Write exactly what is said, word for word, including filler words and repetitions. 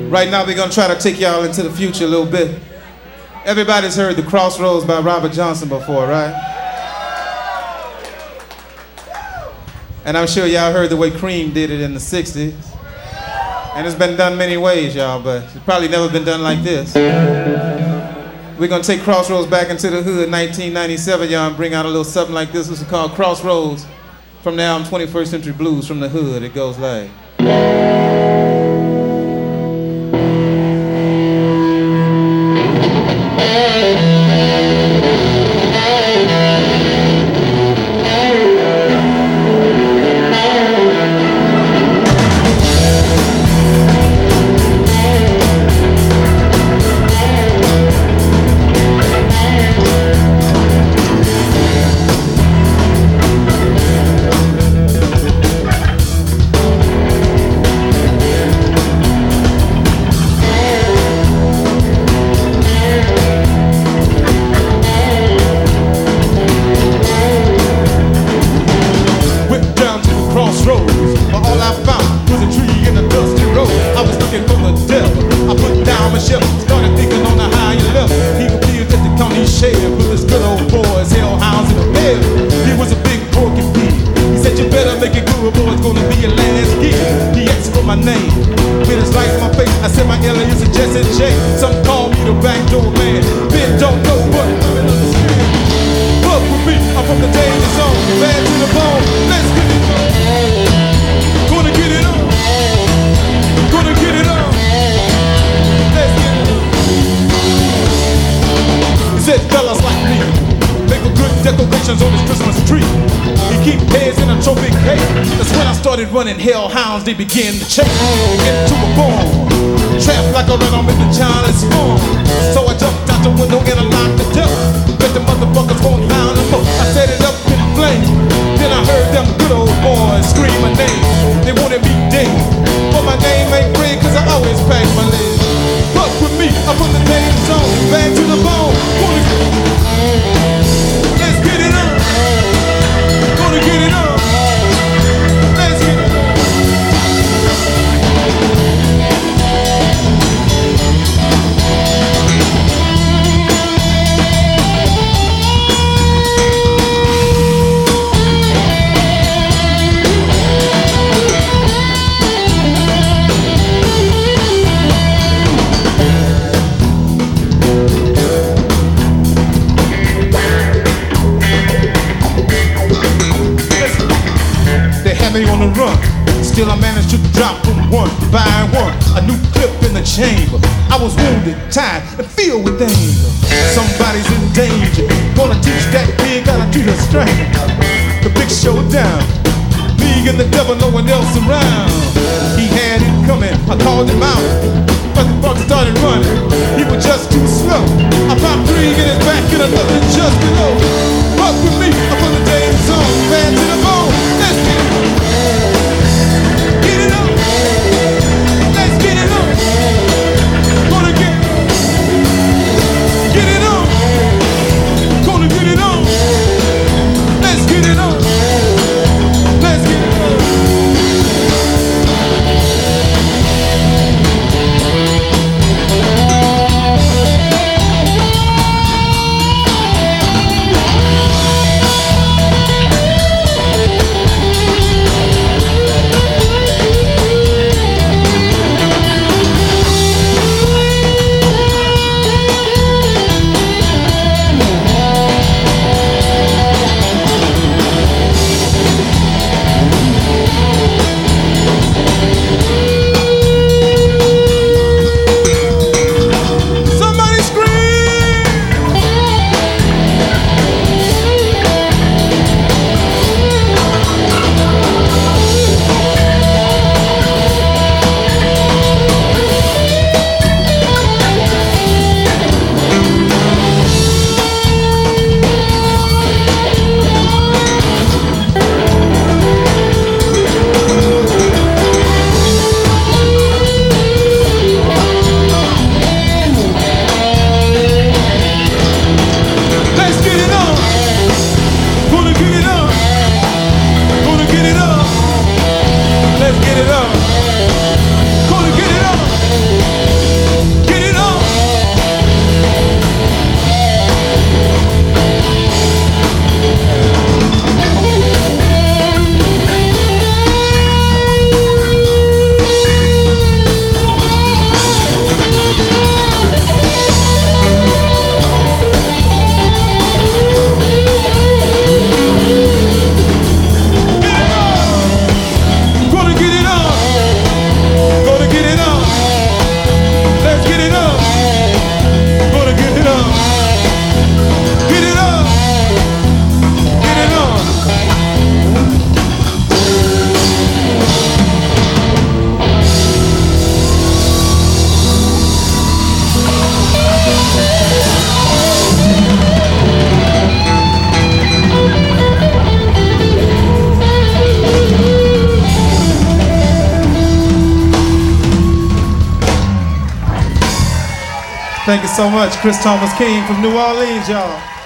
Right now we're gonna try to take y'all into the future a little bit. Everybody's heard The Crossroads by Robert Johnson before, right? And I'm sure y'all heard the way Cream did it in the sixties. And it's been done many ways, y'all, but it's probably never been done like this. We're gonna take Crossroads back into the hood, nineteen ninety-seven, y'all, and bring out a little something like this. This is called Crossroads from the album twenty-first Century Blues, From the Hood. It goes like... Running hellhounds, they begin to chase into a bomb. Trapped like a rat, I'm in the child's form. So I jumped out the window and I locked the door. Bet the motherfuckers won't hound them up. I set it up in flames. Then I heard them good old boys scream my name. They wanted me dead, but my name ain't Fred, cause I always pack my legs. Fuck with me, I put the names on, bang to the bone. Wanna get... Let's get it on. Gonna get it on. On the run, still I managed to drop from one by one, a new clip in the chamber. I was wounded, tired, and filled with anger. Somebody's in danger. Gonna teach that pig how to treat a stranger. The big showdown, me and the devil, no one else around. He had it coming, I called him out, but the fuck started running. He was just too slow. I popped three in his back and another just below. Fuck with me, I put the days on, bad to the bone. Let's get it. Get it up. Let's get it up. Gonna get Get it up. Gonna get it up. Let's get it up. Let's get it up. Thank you so much, Chris Thomas King from New Orleans, y'all.